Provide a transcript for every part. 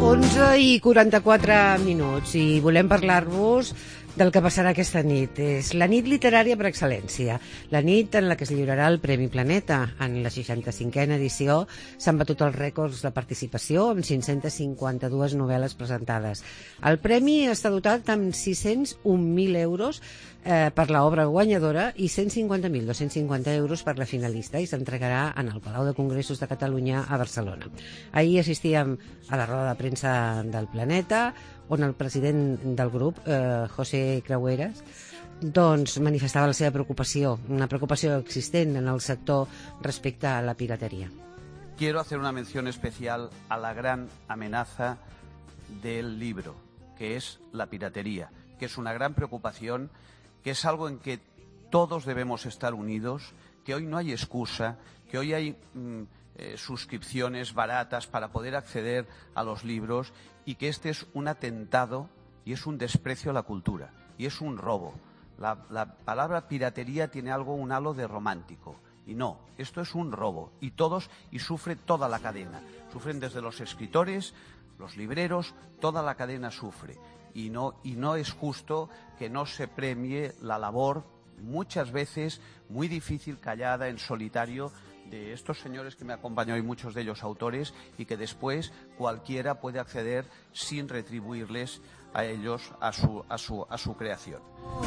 11:44 i volem parlar-vos del que passarà aquesta nit. És la nit literària per excel·lència, la nit en la que es lliurarà el Premi Planeta. En la 65a edició s'han batut els rècords de participació amb 552 novel·les presentades. El premi està dotat amb 601.000 euros per l'obra guanyadora i 150.250 euros per la finalista, i s'entregarà en el Palau de Congressos de Catalunya a Barcelona. Ahir assistíem a la roda de premsa del Planeta, on el president del grup, José Creueras, doncs manifestava la seva preocupació, una preocupació existent en el sector respecte a la piratería. Quiero hacer una mención especial a la gran amenaza del libro, que es la piratería, que es una gran preocupación, que es algo en que todos debemos estar unidos, que hoy no hay excusa, que hoy hay suscripciones baratas para poder acceder a los libros, y que este es un atentado y es un desprecio a la cultura y es un robo. La palabra piratería tiene un halo de romántico, y no, esto es un robo, y sufre toda la cadena. Sufren desde los escritores, los libreros, toda la cadena sufre, y no es justo que no se premie la labor, muchas veces muy difícil, callada, en solitario, de estos señores que me acompañan hoy, muchos de ellos autores, y que después cualquiera puede acceder sin retribuirles a ellos a su creación.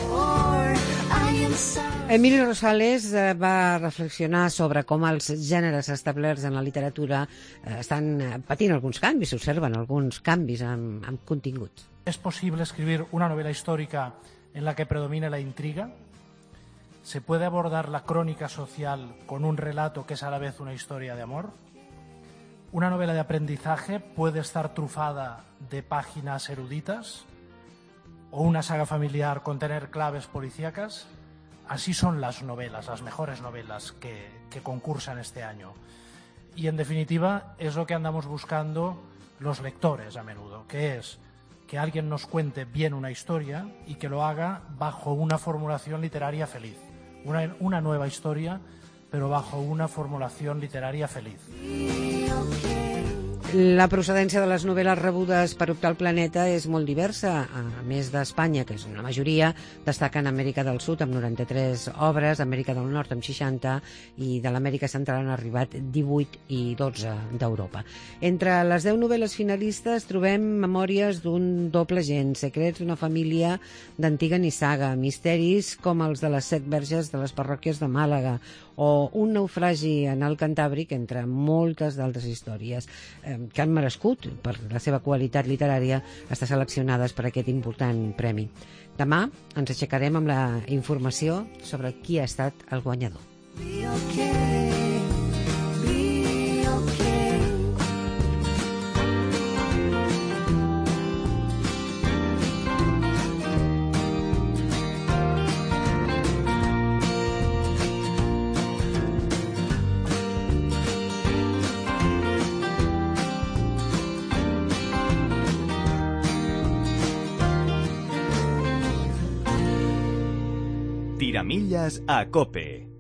Emilio Rosales va reflexionar sobre com els gèneres establerts en la literatura estan patint alguns canvis, s'observen alguns canvis amb continguts. ¿Es posible escribir una novela histórica en la que predomine la intriga? ¿Se puede abordar la crónica social con un relato que es a la vez una historia de amor? ¿Una novela de aprendizaje puede estar trufada de páginas eruditas? ¿O una saga familiar contener claves policíacas? Así son las novelas, las mejores novelas que concursan este año. Y en definitiva es lo que andamos buscando los lectores a menudo, que es que alguien nos cuente bien una historia y que lo haga bajo una formulación literaria feliz. Una nueva historia, pero bajo una formulación literaria feliz. La procedència de les novel·les rebudes per optar al Planeta és molt diversa. A més d'Espanya, que és una majoria, destaquen Amèrica del Sud amb 93 obres, Amèrica del Nord amb 60, i de l'Amèrica Central han arribat 18 i 12 d'Europa. Entre les 10 novel·les finalistes trobem Memòries d'un doble gent, Secrets d'una família d'antiga nissaga, misteris com els de les 7 verges de les parròquies de Màlaga, o Un naufragi en el Cantàbric, entre moltes d'altres històries que han merescut, per la seva qualitat literària, estar seleccionades per aquest important premi. Demà ens aixecarem amb la informació sobre qui ha estat el guanyador. Tiramillas a COPE.